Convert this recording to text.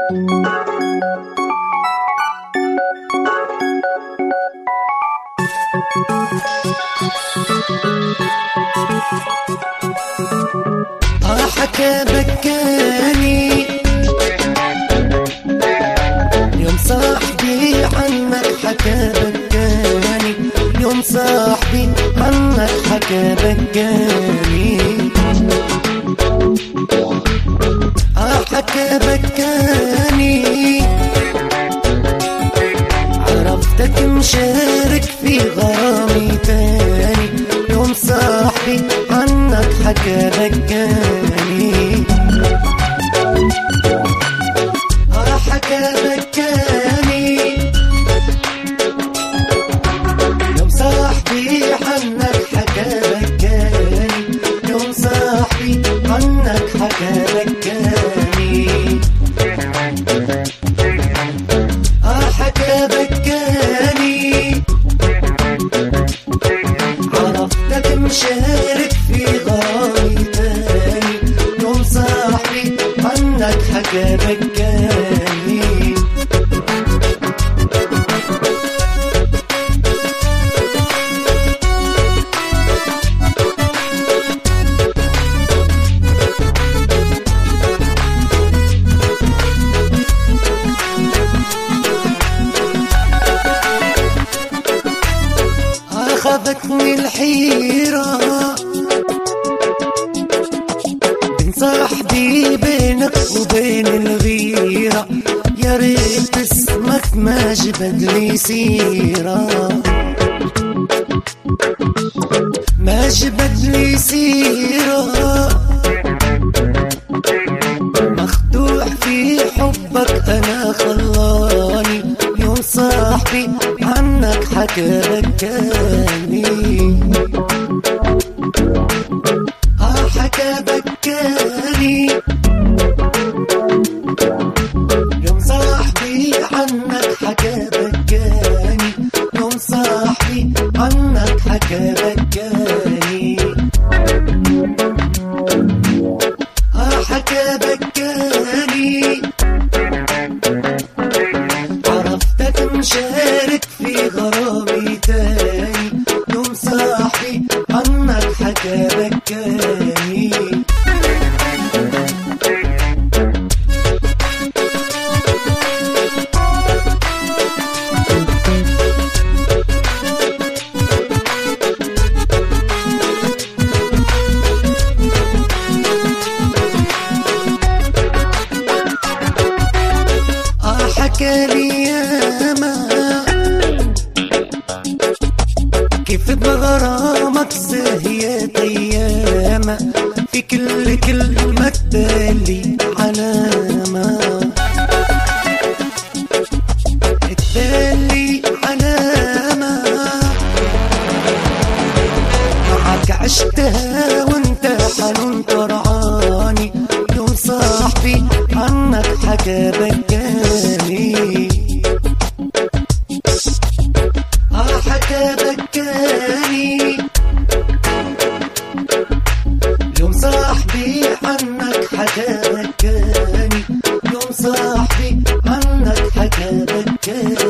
حكى بكاني يوم صاحبي عنك، حكى بكاني يوم صاحبي عنك، حكى بكاني. حكى بكاني عرفتك مشارك في غرامي تاني، يوم صاحبي عنك حكى بكاني. حكى بكاني يوم صاحبي عنك، حكى بكاني يوم صاحبي عنك، حكى بكاني. حكى بكاني عرفتك مشارك في غرامي تاني، يوم صاحبي عنك حكى بكاني. أخذتني الحيرة بين صاحبي، بينك وبين الغيرة، يا ريت اسمك ما جبد لي سيرة، ما جبد لي سيرة. مخدوع في حبك أنا خلاني، يوم صاحبي عنك حكى بكاني. حكى بكاني يوم صاحبي عنك، حكى بكاني يوم صاحبي عنك، حكى بكاني. حكى بكاني عرفتك مشارك في غرامي تاني، يوم صاحبي عنك حكى بكاني. حكى لي ياما كيف بغرامك زهيت اياما، في كل كلمة تالي علامة، التالي علامة. معك عشتها وانت حنون ترعاني، يوم صاحبي عنك حكى بكاني. حكى بكاني يوم صاحبي عنك، حكى بكاني يوم صاحبي عنك، حكى بكاني.